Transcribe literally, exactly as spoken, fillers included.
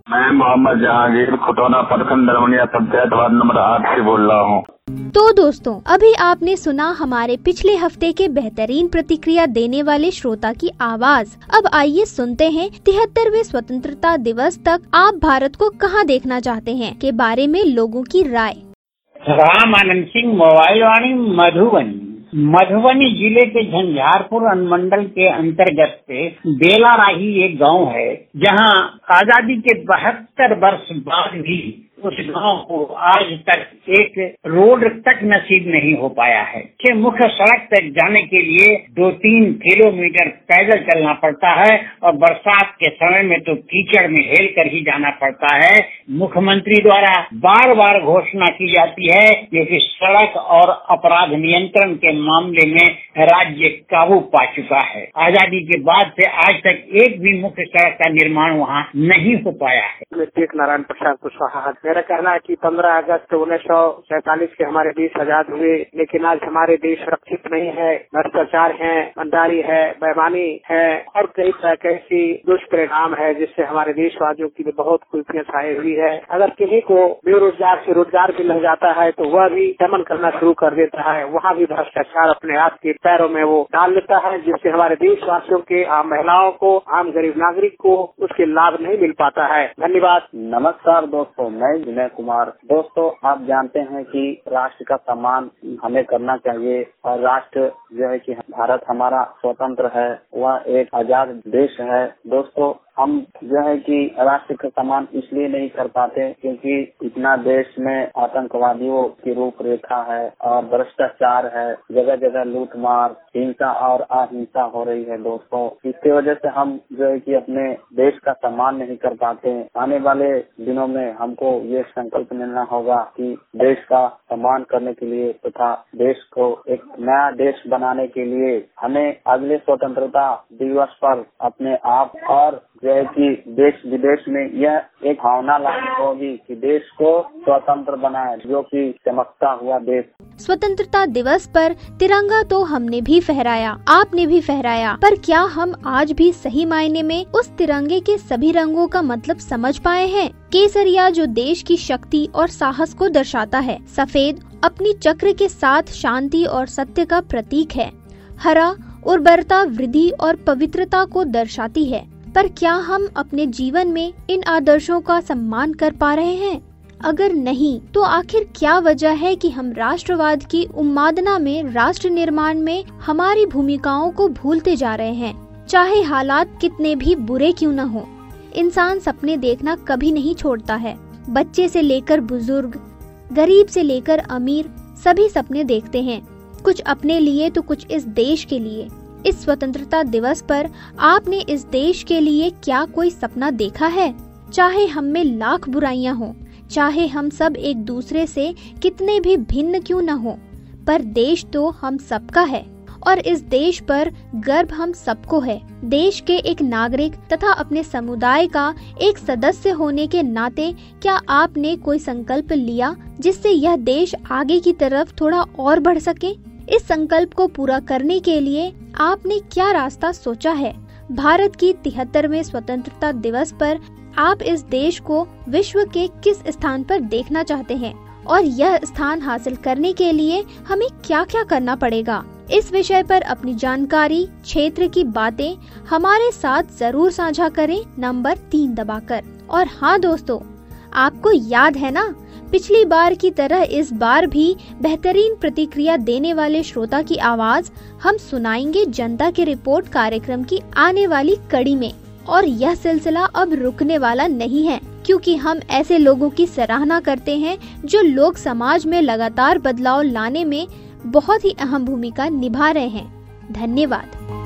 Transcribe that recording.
मैं मोहम्मद जहांगीर खुटौना प्रखंड दरवनिया panchayat ward number आठ से बोल रहा हूँ। तो दोस्तों, अभी आपने सुना हमारे पिछले हफ्ते के बेहतरीन प्रतिक्रिया देने वाले श्रोता की आवाज। अब आइए सुनते हैं तिहत्तरवें स्वतंत्रता दिवस तक आप भारत को कहां देखना चाहते हैं के बारे में लोगों की राय। राम आनंद सिंह, मोबाइल वाणी, मधुबनी। मधुबनी जिले के झंझारपुर अनुमंडल के अंतर्गत से बेलाराही एक गांव है, जहां आजादी के बहत्तर वर्ष बाद भी उस गांव को आज तक एक रोड तक नसीब नहीं हो पाया है। के मुख्य सड़क तक जाने के लिए दो तीन किलोमीटर पैदल चलना पड़ता है और बरसात के समय में तो कीचड़ में हेल कर ही जाना पड़ता है। मुख्यमंत्री द्वारा बार बार घोषणा की जाती है कि सड़क और अपराध नियंत्रण के मामले में राज्य काबू पा चुका है। आजादी के बाद से आज तक एक भी मुख्य सड़क का निर्माण वहाँ नहीं हो पाया है। टेक नारायण प्रसाद कुशवाहा। मेरा कहना है कि पंद्रह अगस्त उन्नीस सौ सैतालीस के हमारे देश आजाद हुए, लेकिन आज हमारे देश सुरक्षित नहीं है। भ्रष्टाचार है, ईमानदारी है, बेईमानी है और कई तरह के ऐसी दुष्परिणाम है जिससे हमारे देशवासियों की भी बहुत कुर्सियां छाई हुई है। अगर किसी को बेरोजगार से रोजगार भी मिल जाता है तो वह भी दमन करना शुरू कर देता है। वहाँ भी भ्रष्टाचार अपने आप के पैरों में वो डाल लेता है, जिससे हमारे देशवासियों के, आम महिलाओं को, आम गरीब नागरिक को उसके लाभ नहीं मिल पाता है। धन्यवाद। नमस्कार दोस्तों, मैं विनय कुमार। दोस्तों, आप जानते हैं कि राष्ट्र का सम्मान हमें करना चाहिए और राष्ट्र जो है कि भारत हमारा स्वतंत्र है, वह एक आजाद देश है। दोस्तों, हम जो है कि राष्ट्र का सम्मान इसलिए नहीं कर पाते क्योंकि इतना देश में आतंकवादियों की रूपरेखा है और भ्रष्टाचार है, जगह जगह लूट मार, हिंसा और अहिंसा हो रही है। दोस्तों, इसकी वजह से हम जो है कि अपने देश का सम्मान नहीं कर पाते। आने वाले दिनों में हमको ये संकल्प लेना होगा कि देश का सम्मान करने के लिए तथा देश को एक नया देश बनाने के लिए हमें अगले स्वतंत्रता दिवस पर अपने आप और जो है कि देश विदेश में यह एक भावना लानी होगी कि देश को स्वतंत्र बनाए, जो कि चमकता हुआ देश। स्वतंत्रता दिवस पर तिरंगा तो हमने भी फहराया, आपने भी फहराया, पर क्या हम आज भी सही मायने में उस तिरंगे के सभी रंगों का मतलब समझ पाए हैं? केसरिया जो देश की शक्ति और साहस को दर्शाता है, सफेद अपनी चक्र के साथ शांति और सत्य का प्रतीक है, हरा उर्वरता, वृद्धि और पवित्रता को दर्शाती है। पर क्या हम अपने जीवन में इन आदर्शों का सम्मान कर पा रहे हैं? अगर नहीं, तो आखिर क्या वजह है कि हम राष्ट्रवाद की उन्मादना में, राष्ट्र निर्माण में हमारी भूमिकाओं को भूलते जा रहे हैं? चाहे हालात कितने भी बुरे क्यों न हो, इंसान सपने देखना कभी नहीं छोड़ता है। बच्चे से लेकर बुजुर्ग, गरीब से लेकर अमीर, सभी सपने देखते हैं, कुछ अपने लिए तो कुछ इस देश के लिए। इस स्वतंत्रता दिवस पर आपने इस देश के लिए क्या कोई सपना देखा है? चाहे हम में लाख बुराइयां हो, चाहे हम सब एक दूसरे से कितने भी भिन्न क्यों न हो, पर देश तो हम सबका है और इस देश पर गर्व हम सबको है। देश के एक नागरिक तथा अपने समुदाय का एक सदस्य होने के नाते क्या आपने कोई संकल्प लिया जिससे यह देश आगे की तरफ थोड़ा और बढ़ सके? इस संकल्प को पूरा करने के लिए आपने क्या रास्ता सोचा है? भारत की तिहत्तरवें स्वतंत्रता दिवस पर आप इस देश को विश्व के किस स्थान पर देखना चाहते हैं और यह स्थान हासिल करने के लिए हमें क्या क्या करना पड़ेगा? इस विषय पर अपनी जानकारी, क्षेत्र की बातें हमारे साथ जरूर साझा करें नंबर तीन दबाकर। और हाँ दोस्तों, आपको याद है ना, पिछली बार की तरह इस बार भी बेहतरीन प्रतिक्रिया देने वाले श्रोता की आवाज हम सुनाएंगे जनता की रिपोर्ट कार्यक्रम की आने वाली कड़ी में। और यह सिलसिला अब रुकने वाला नहीं है, क्योंकि हम ऐसे लोगों की सराहना करते हैं जो लोग समाज में लगातार बदलाव लाने में बहुत ही अहम भूमिका निभा रहे हैं। धन्यवाद।